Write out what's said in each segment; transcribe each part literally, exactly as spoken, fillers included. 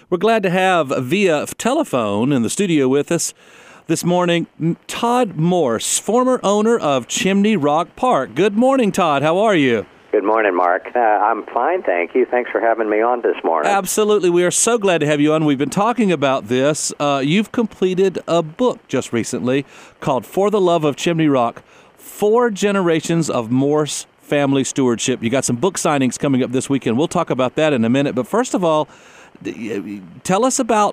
We're glad to have via telephone in the studio with us this morning Todd Morse, former owner of Chimney Rock Park. Good morning, Todd. How are you? Good morning, Mark. Uh, I'm fine, thank you. Thanks for having me on this morning. Absolutely. We are so glad to have you on. We've been talking about this. Uh, you've completed a book just recently called For the Love of Chimney Rock, Four Generations of Morse Family Stewardship. You got some book signings coming up this weekend. We'll talk about that in a minute. But first of all, tell us about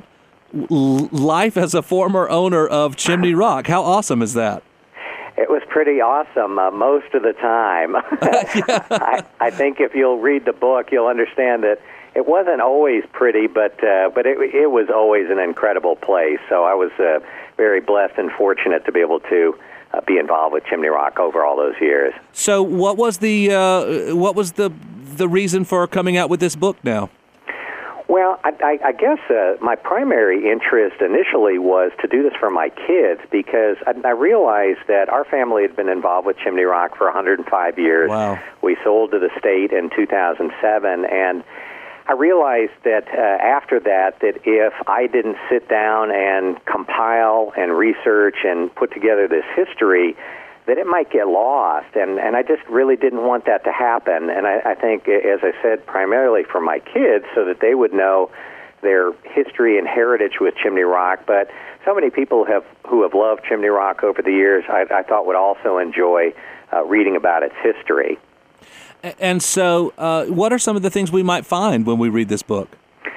life as a former owner of Chimney Rock. How awesome is that? It was pretty awesome uh, most of the time. yeah. I, I think if you'll read the book, you'll understand that it wasn't always pretty, but uh, but it, it was always an incredible place. So I was uh, very blessed and fortunate to be able to uh, be involved with Chimney Rock over all those years. So what was the uh, what was the the reason for coming out with this book now? Well, I, I, I guess uh, my primary interest initially was to do this for my kids because I, I realized that our family had been involved with Chimney Rock for one hundred five years. Wow. We sold to the state in two thousand seven, and I realized that uh, after that, that if I didn't sit down and compile and research and put together this history, that it might get lost, and, and I just really didn't want that to happen. And I, I think, as I said, primarily for my kids, so that they would know their history and heritage with Chimney Rock. But so many people have who have loved Chimney Rock over the years, I, I thought would also enjoy uh, reading about its history. And so, uh, what are some of the things we might find when we read this book?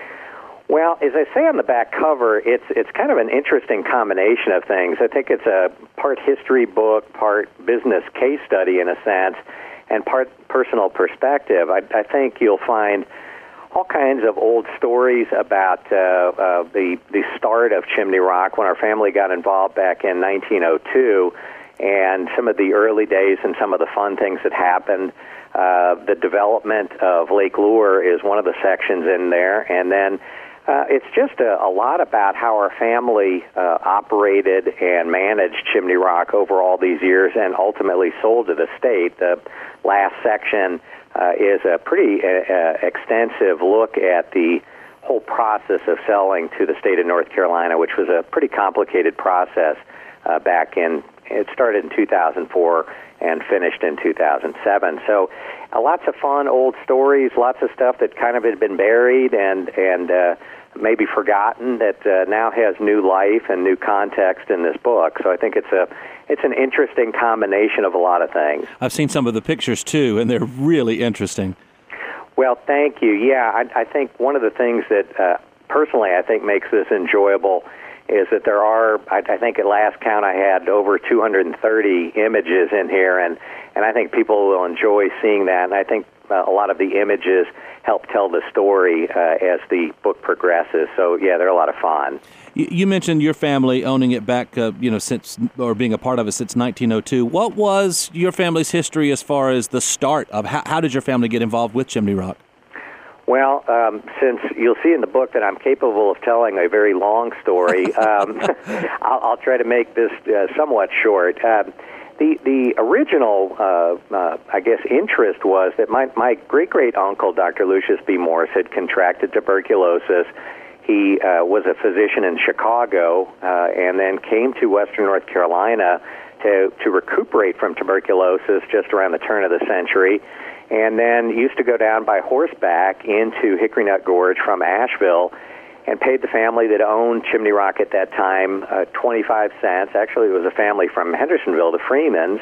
Well, as I say on the back cover, it's it's kind of an interesting combination of things. I think it's a part history book, part business case study in a sense, and part personal perspective. I, I think you'll find all kinds of old stories about uh, uh, the the start of Chimney Rock when our family got involved back in nineteen oh two, and some of the early days and some of the fun things that happened. Uh, the development of Lake Lure is one of the sections in there, and then Uh, it's just a, a lot about how our family uh, operated and managed Chimney Rock over all these years and ultimately sold to the state. The last section uh, is a pretty uh, extensive look at the whole process of selling to the state of North Carolina, which was a pretty complicated process uh, back in, it started in two thousand four and finished in two thousand seven. So uh, lots of fun old stories, lots of stuff that kind of had been buried and, and uh, maybe forgotten that uh, now has new life and new context in this book. So I think it's a it's an interesting combination of a lot of things. I've seen some of the pictures too, and they're really interesting. Well, thank you. Yeah, I, I think one of the things that uh, personally I think makes this enjoyable is that there are, I, I think at last count I had over two hundred thirty images in here, and, and I think people will enjoy seeing that, and I think uh, a lot of the images help tell the story uh, as the book progresses. So, yeah, they're a lot of fun. You, you mentioned your family owning it back, uh, you know, since, or being a part of it since nineteen oh two. What was your family's history as far as the start of, how, how did your family get involved with Chimney Rock? Well, um, since you'll see in the book that I'm capable of telling a very long story, um, I'll, I'll try to make this uh, somewhat short. Um, the the original, uh, uh, I guess, interest was that my, my great-great-uncle, Doctor Lucius B. Morse, had contracted tuberculosis. He uh, was a physician in Chicago uh, and then came to Western North Carolina to, to recuperate from tuberculosis just around the turn of the century, and then used to go down by horseback into Hickory Nut Gorge from Asheville and paid the family that owned Chimney Rock at that time uh, twenty-five cents. Actually, it was a family from Hendersonville, the Freemans.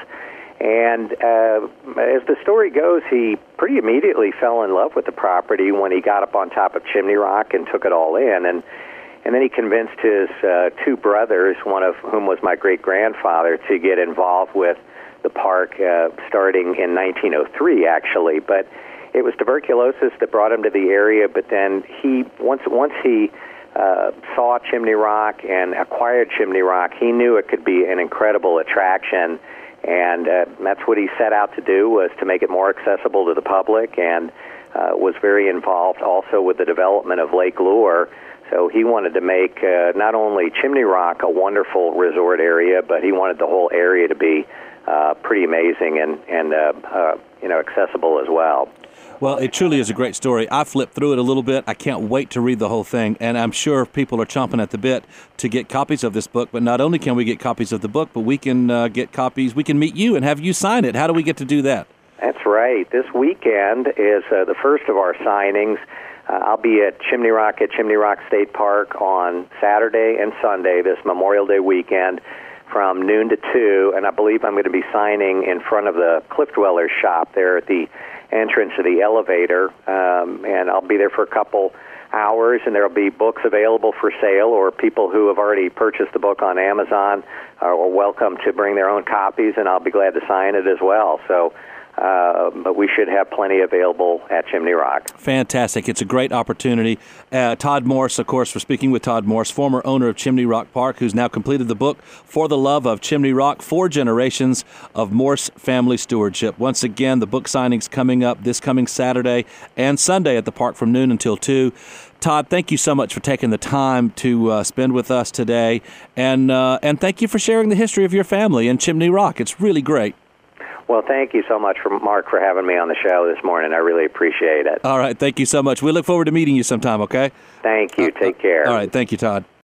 And uh, as the story goes, he pretty immediately fell in love with the property when he got up on top of Chimney Rock and took it all in. And and then he convinced his uh, two brothers, one of whom was my great-grandfather, to get involved with the park uh, starting in nineteen oh three, actually. But it was tuberculosis that brought him to the area, but then he, once once he uh, saw Chimney Rock and acquired Chimney Rock, he knew it could be an incredible attraction, and uh, that's what he set out to do, was to make it more accessible to the public, and uh, was very involved also with the development of Lake Lure. So he wanted to make uh, not only Chimney Rock a wonderful resort area, but he wanted the whole area to be uh, pretty amazing and, and uh, uh, you know, accessible as well. Well, it truly is a great story. I flipped through it a little bit. I can't wait to read the whole thing, and I'm sure people are chomping at the bit to get copies of this book. But not only can we get copies of the book, but we can uh, get copies. We can meet you and have you sign it. How do we get to do that? That's right. This weekend is uh, the first of our signings. Uh, I'll be at Chimney Rock at Chimney Rock State Park on Saturday and Sunday, this Memorial Day weekend, from noon to two, and I believe I'm going to be signing in front of the Cliff Dwellers shop there at the entrance of the elevator, um, and I'll be there for a couple hours, and there will be books available for sale, or people who have already purchased the book on Amazon are welcome to bring their own copies, and I'll be glad to sign it as well. So Uh, but we should have plenty available at Chimney Rock. Fantastic. It's a great opportunity. Uh, Todd Morse, of course, we're speaking with Todd Morse, former owner of Chimney Rock Park, who's now completed the book, For the Love of Chimney Rock, Four Generations of Morse Family Stewardship. Once again, the book signing's coming up this coming Saturday and Sunday at the park from noon until two. Todd, thank you so much for taking the time to uh, spend with us today, and uh, and thank you for sharing the history of your family in Chimney Rock. It's really great. Well, thank you so much, for Mark, for having me on the show this morning. I really appreciate it. All right. Thank you so much. We look forward to meeting you sometime, okay? Thank you. Take care. All right. Thank you, Todd.